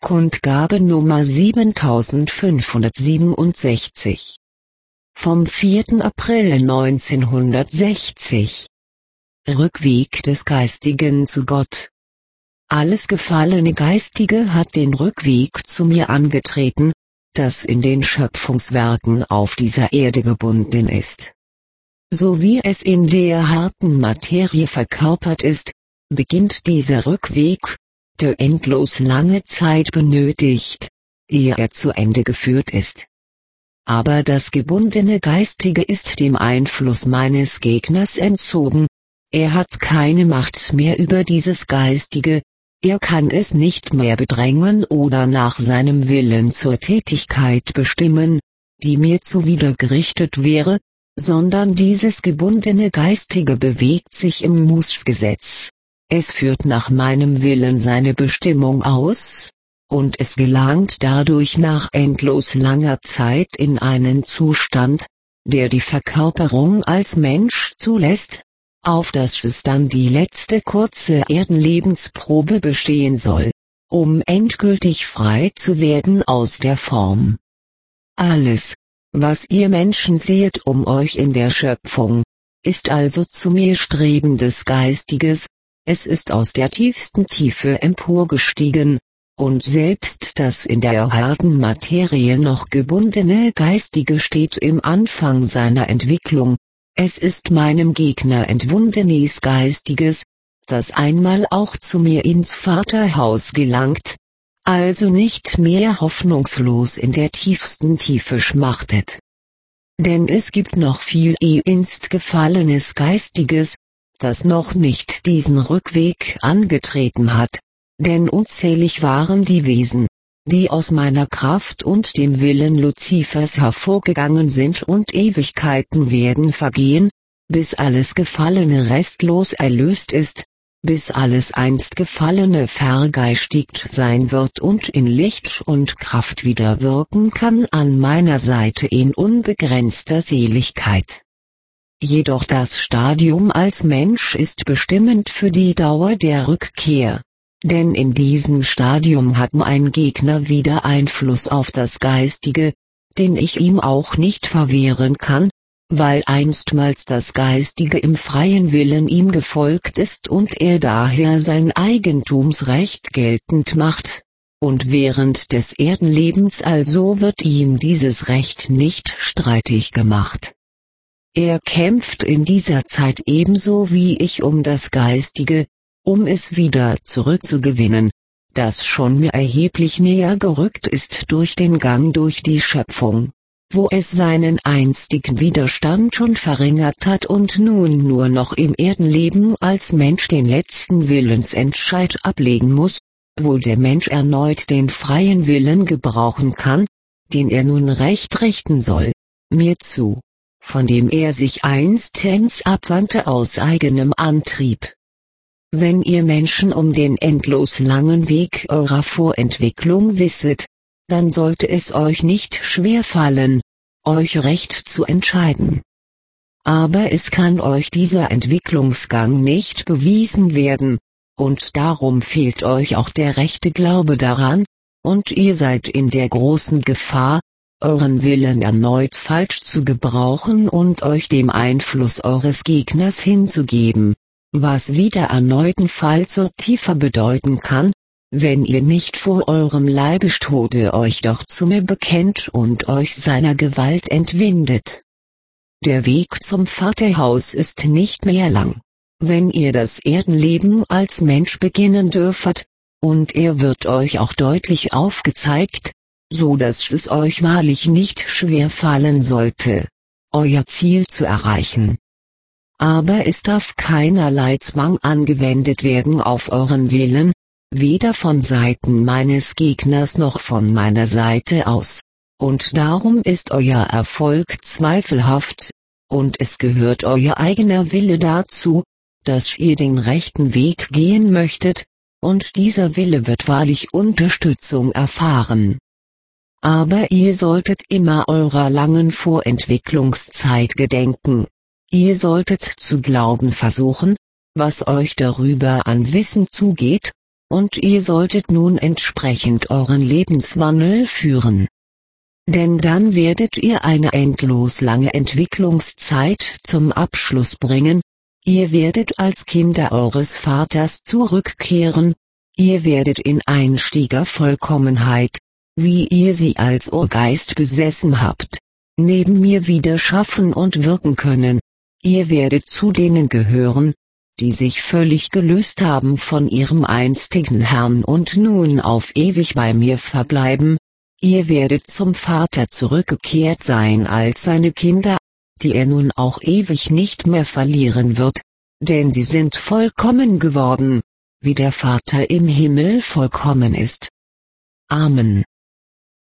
Kundgabe Nummer 7567. Vom 4. April 1960. Rückweg des Geistigen zu Gott. Alles gefallene Geistige hat den Rückweg zu mir angetreten, das in den Schöpfungswerken auf dieser Erde gebunden ist. So wie es in der harten Materie verkörpert ist, beginnt dieser Rückweg, der endlos lange Zeit benötigt, ehe er zu Ende geführt ist. Aber das gebundene Geistige ist dem Einfluss meines Gegners entzogen, er hat keine Macht mehr über dieses Geistige, er kann es nicht mehr bedrängen oder nach seinem Willen zur Tätigkeit bestimmen, die mir zuwidergerichtet wäre, sondern dieses gebundene Geistige bewegt sich im Mußgesetz. Es führt nach meinem Willen seine Bestimmung aus, und es gelangt dadurch nach endlos langer Zeit in einen Zustand, der die Verkörperung als Mensch zulässt, auf dass es dann die letzte kurze Erdenlebensprobe bestehen soll, um endgültig frei zu werden aus der Form. Alles, was ihr Menschen seht um euch in der Schöpfung, ist also zu mir strebendes Geistiges, es ist aus der tiefsten Tiefe emporgestiegen, und selbst das in der harten Materie noch gebundene Geistige steht im Anfang seiner Entwicklung, es ist meinem Gegner entwundenes Geistiges, das einmal auch zu mir ins Vaterhaus gelangt, also nicht mehr hoffnungslos in der tiefsten Tiefe schmachtet. Denn es gibt noch viel einst gefallenes Geistiges, das noch nicht diesen Rückweg angetreten hat, denn unzählig waren die Wesen, die aus meiner Kraft und dem Willen Luzifers hervorgegangen sind und Ewigkeiten werden vergehen, bis alles Gefallene restlos erlöst ist, bis alles einst Gefallene vergeistigt sein wird und in Licht und Kraft wieder wirken kann an meiner Seite in unbegrenzter Seligkeit. Jedoch das Stadium als Mensch ist bestimmend für die Dauer der Rückkehr, denn in diesem Stadium hat mein Gegner wieder Einfluss auf das Geistige, den ich ihm auch nicht verwehren kann, weil einstmals das Geistige im freien Willen ihm gefolgt ist und er daher sein Eigentumsrecht geltend macht, und während des Erdenlebens also wird ihm dieses Recht nicht streitig gemacht. Er kämpft in dieser Zeit ebenso wie ich um das Geistige, um es wieder zurückzugewinnen, das schon mir erheblich näher gerückt ist durch den Gang durch die Schöpfung, wo es seinen einstigen Widerstand schon verringert hat und nun nur noch im Erdenleben als Mensch den letzten Willensentscheid ablegen muss, wo der Mensch erneut den freien Willen gebrauchen kann, den er nun recht richten soll, mir zu, von dem er sich einstens abwandte aus eigenem Antrieb. Wenn ihr Menschen um den endlos langen Weg eurer Vorentwicklung wisset, dann sollte es euch nicht schwer fallen, euch recht zu entscheiden. Aber es kann euch dieser Entwicklungsgang nicht bewiesen werden, und darum fehlt euch auch der rechte Glaube daran, und ihr seid in der großen Gefahr, euren Willen erneut falsch zu gebrauchen und euch dem Einfluss eures Gegners hinzugeben, was wieder erneuten Fall zur Tiefe bedeuten kann, wenn ihr nicht vor eurem Leibestode euch doch zu mir bekennt und euch seiner Gewalt entwindet. Der Weg zum Vaterhaus ist nicht mehr lang, wenn ihr das Erdenleben als Mensch beginnen dürfet, und er wird euch auch deutlich aufgezeigt, so dass es euch wahrlich nicht schwer fallen sollte, euer Ziel zu erreichen. Aber es darf keinerlei Zwang angewendet werden auf euren Willen, weder von Seiten meines Gegners noch von meiner Seite aus, und darum ist euer Erfolg zweifelhaft, und es gehört euer eigener Wille dazu, dass ihr den rechten Weg gehen möchtet, und dieser Wille wird wahrlich Unterstützung erfahren. Aber ihr solltet immer eurer langen Vorentwicklungszeit gedenken. Ihr solltet zu glauben versuchen, was euch darüber an Wissen zugeht, und ihr solltet nun entsprechend euren Lebenswandel führen. Denn dann werdet ihr eine endlos lange Entwicklungszeit zum Abschluss bringen, ihr werdet als Kinder eures Vaters zurückkehren, ihr werdet in einstiger Vollkommenheit, wie ihr sie als Urgeist besessen habt, neben mir wieder schaffen und wirken können, ihr werdet zu denen gehören, die sich völlig gelöst haben von ihrem einstigen Herrn und nun auf ewig bei mir verbleiben, ihr werdet zum Vater zurückgekehrt sein als seine Kinder, die er nun auch ewig nicht mehr verlieren wird, denn sie sind vollkommen geworden, wie der Vater im Himmel vollkommen ist. Amen.